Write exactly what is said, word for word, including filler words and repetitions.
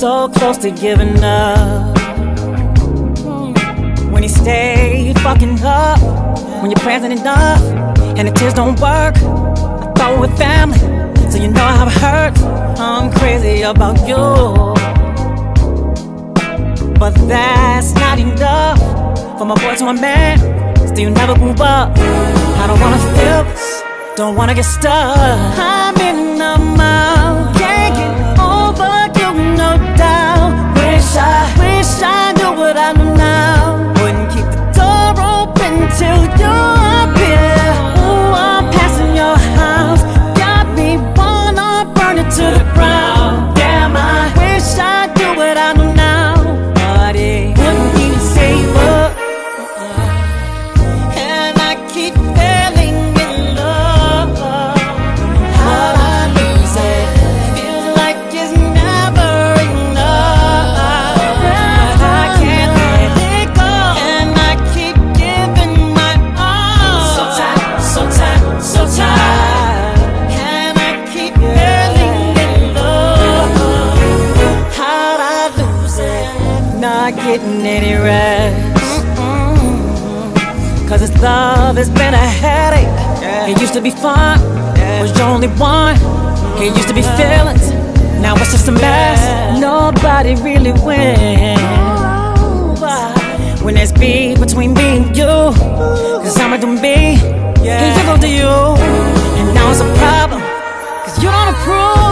so close to giving up. When you stay fucking up, when you're present enough, and the tears don't work, I thought we're family, so you know how it hurts. I'm crazy about you, but that's not enough for my boy to a man. Still never move up. I don't wanna feel this, don't wanna get stuck. I'm in the mouth, can't get over you, no doubt. Wish I, wish I knew what I know now. Wouldn't keep the door open till you appear. Ooh, I'm passing your house, got me wanna burn it to the ground. Damn, I wish I knew what I know now, but it wouldn't even save up. And I keep failing in love. How'd I lose it? Feels like it's never enough. But I can't let it go, and I keep giving my all. So tired, so tired, so tired. And I keep failing in love. How'd I lose it? Not getting any rest. Cause this love has been a headache. It used to be fun, was your only one. It used to be feelings, now it's just a mess. Nobody really wins when there's beef between me and you. Cause I'ma do me, and you go do you. And now it's a problem, cause you don't approve.